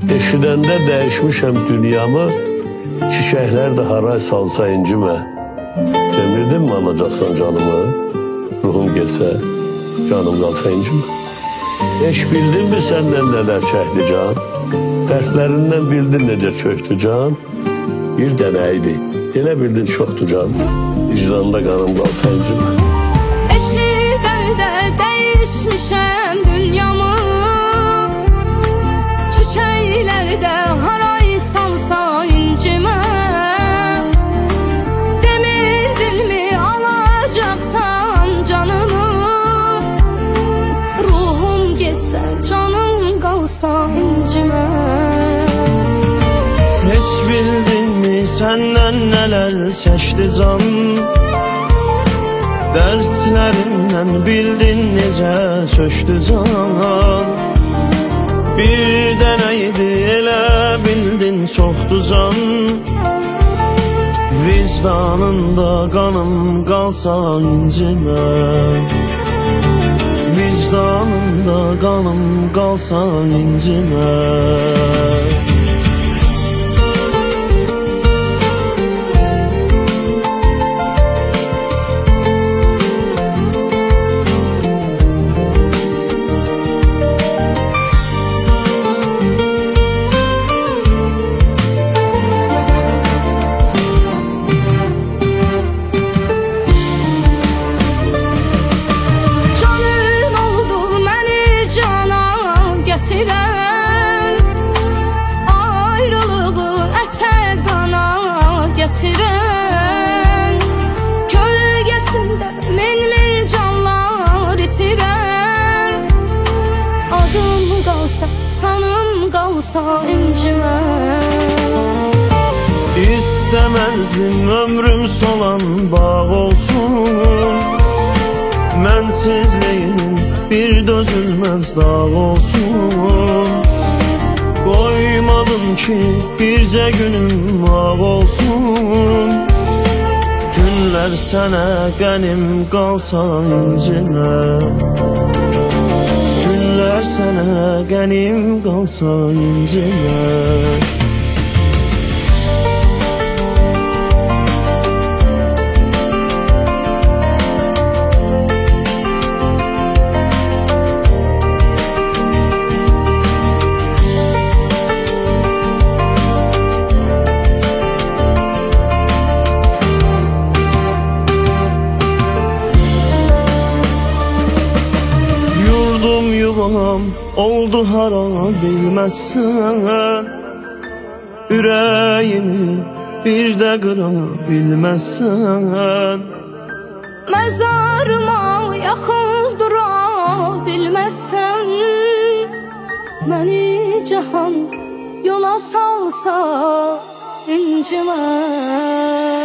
Eşidəndə dəyişmişəm dünyamı, çiçəklər də haray salsa incimə. Demirdin mi alacaqsan canımı, ruhum getsə, canım qalsa incimə. Heç bildin mi səndən nələr çəkdi can, dərslərindən bildin necə çöktü can. Bir dənə idi, elə bildin çoxdu can, vicdanında qanım qalsa incimə. Eşidəndə dəyişmişəm dünyamı, çiçəklərdə haray salsa incimə. Demirdinmi alacaqsan canımı, ruhum getsə canım qalsa incimə. Heç bildinmi səndən nələr çəkdi can, dərdlərindən bildin necə çöktü can. Bir dənə idi elə bildin çoxdu can, vicdanında qanım qalsa incimə. Vicdanında qanım qalsa incimə. Ayrılığı ətə qana gətirən, kölgəsində min canlar itirən. Adım qalsa, sanım qalsa incimə. İstəməzdim ömrüm solan bağ olsun, mənsizliyin bir dözülməz dağ olsun. Qoymadım ki bircə günüm ağ olsun, günlər sənə qənim qalsa incimə. Günlər sənə qənim qalsa incimə. Yuvam oldu hara bilməzsən, ürəyimi bir də qıra bilməzsən. Məzarıma yaxıldıra bilməzsən, məni cahan yola salsa incimə.